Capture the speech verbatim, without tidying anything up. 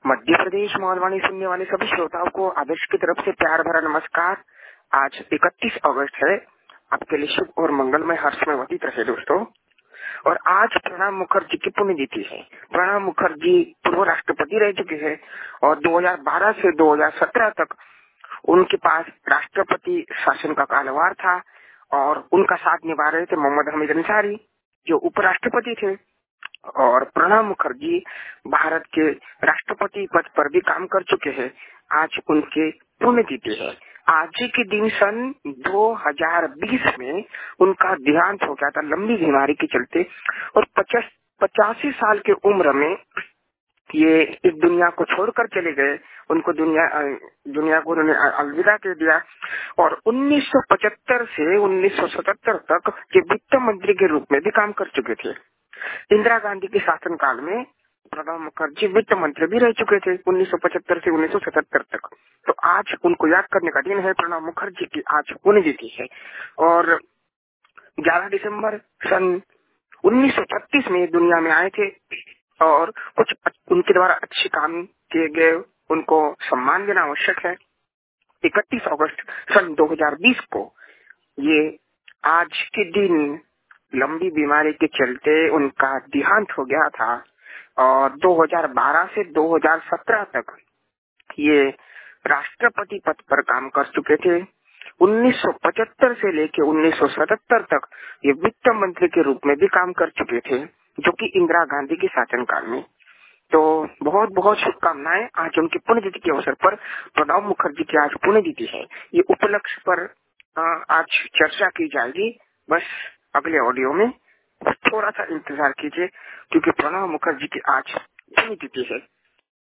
मध्य प्रदेश मॉलवाणी सुनने वाले सभी श्रोताओं को आदर्श की तरफ से प्यार भरा नमस्कार। आज इकतीस अगस्त है। आपके लिए शुभ और मंगलमय हर्षमय व्यतीत रहे दोस्तों। और आज प्रणब मुखर्जी की पुण्यतिथि है। प्रणब मुखर्जी पूर्व राष्ट्रपति रह चुके हैं और दो हज़ार बारह से दो हज़ार सत्रह तक उनके पास राष्ट्रपति शासन का कारोबार था और उनका साथ निभा रहे थे मोहम्मद हमीद अंसारी जो उपराष्ट्रपति थे। और प्रणब मुखर्जी भारत के राष्ट्रपति पद पर भी काम कर चुके हैं। आज उनके पुण्यतिथि है। आज ही के दिन सन दो हज़ार बीस में उनका देहांत हो गया था लंबी बीमारी के चलते और पचास पचासी साल की उम्र में ये इस दुनिया को छोड़कर चले गए। उनको दुनिया दुनिया को उन्होंने अलविदा कह दिया और उन्नीस सौ पचहत्तर से उन्नीस सौ सतहत्तर तक ये वित्त मंत्री के रूप में भी काम कर चुके थे। इंदिरा गांधी के शासनकाल में प्रणब मुखर्जी वित्त मंत्री भी रह चुके थे उन्नीस सौ पचहत्तर से उन्नीस सौ सतहत्तर तक। तो आज उनको याद करने का दिन है। प्रणब मुखर्जी की आज पुण्यतिथि है और ग्यारह दिसंबर सन उन्नीस सौ छत्तीस में दुनिया में आए थे और कुछ उनके द्वारा अच्छे काम किए गए उनको सम्मान देना आवश्यक है। इकतीस अगस्त सन दो हज़ार बीस को ये आज के दिन लंबी बीमारी के चलते उनका देहांत हो गया था और दो हज़ार बारह से दो हज़ार सत्रह तक ये राष्ट्रपति पद पर काम कर चुके थे। उन्नीस सौ पचहत्तर से लेकर उन्नीस सौ सतहत्तर तक ये वित्त मंत्री के रूप में भी काम कर चुके थे जो कि इंदिरा गांधी के शासनकाल में। तो बहुत बहुत शुभकामनाएं। आज उनकी पुण्यतिथि के अवसर पर प्रणब मुखर्जी की आज पुण्यतिथि है। ये उपलक्ष्य पर आज चर्चा की जाएगी। बस अगले ऑडियो में थोड़ा सा इंतजार कीजिए क्योंकि प्रणब मुखर्जी की आज पुण्यतिथि है।